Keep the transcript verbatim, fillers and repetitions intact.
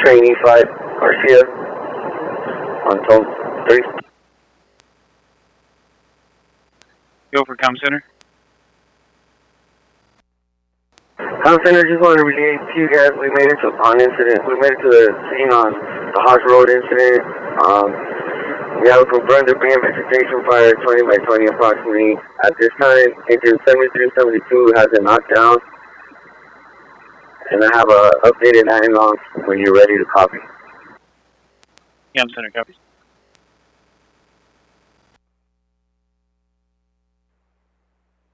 Train E five, Garcia, on Tone three. Go for Com Center. Com Center, just wanted to relay to you guys, we made it to on incident, we made it to the scene on the Haas Road incident. Um, we have a confirmed debris and vegetation fire, twenty by twenty approximately. At this time, engine seventy-three seventy-two has been knocked down. And I have a updated nine log when you're ready to copy. Com Center, copy.